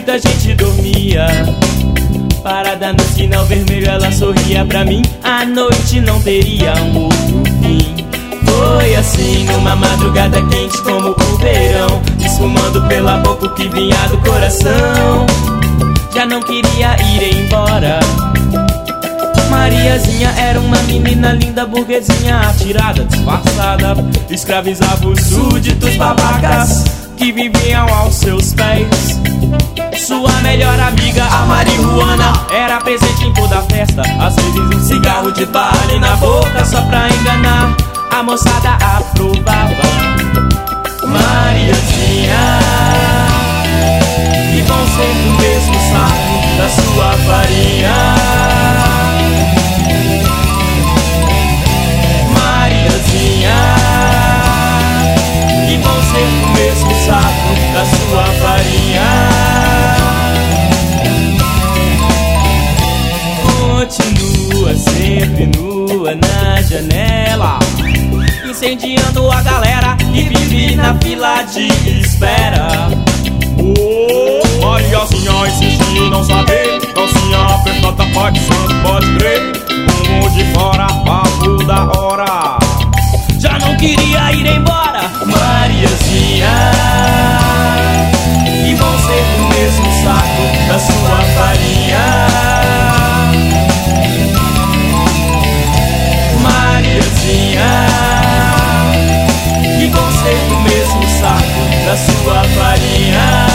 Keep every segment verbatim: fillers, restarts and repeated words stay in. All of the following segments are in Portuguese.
muita gente dormia. Parada no sinal vermelho, ela sorria pra mim. A noite não teria um outro fim. Foi assim numa madrugada quente como o verão, esfumando pela boca o que vinha do coração. Já não queria ir embora. Mariazinha era uma menina linda, burguesinha, atirada, disfarçada, escravizava os súditos babacas que viviam aos seus pés. Sua melhor amiga, a marihuana, era presente em toda a festa. Às vezes um cigarro de bale na boca só pra enganar. A moçada aprovava. Mariazinha, que vão ser do mesmo saco da sua farinha. Mariazinha, que vão ser do mesmo saco da sua farinha. Continua sempre nua na janela, incendiando a galera que vive na fila de espera. Oh, Mariazinha insiste em não saber, calcinha apertada, pode santo, pode crer. Como de fora, papo da hora. Já não queria ir embora. Mariazinha, que vão ser do mesmo saco da sua farinha. Mariazinha, que vão ser do mesmo saco da sua farinha.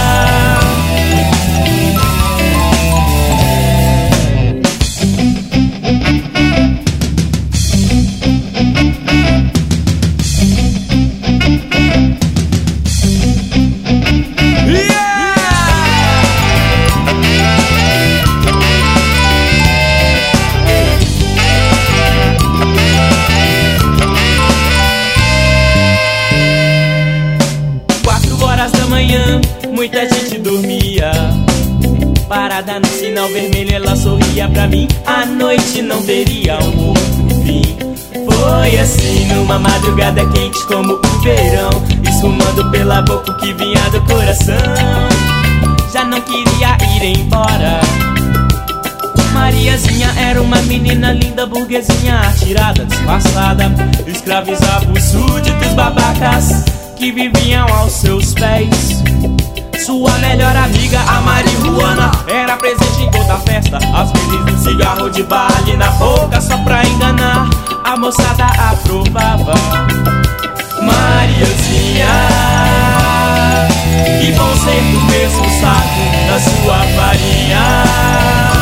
Muita gente dormia. Parada no sinal vermelho, ela sorria pra mim. A noite não teria um outro fim. Foi assim numa madrugada quente como o verão, esfumando pela boca o que vinha do coração. Já não queria ir embora. Mariazinha era uma menina linda, burguesinha, atirada, disfarçada, escravizava os súditos babacas que viviam aos seus pés. Sua melhor amiga, a marihuana, era presente em toda a festa. Às vezes um cigarro de bale na boca só pra enganar. A moçada aprovava. Mariazinha, que vão ser do mesmo saco da sua farinha.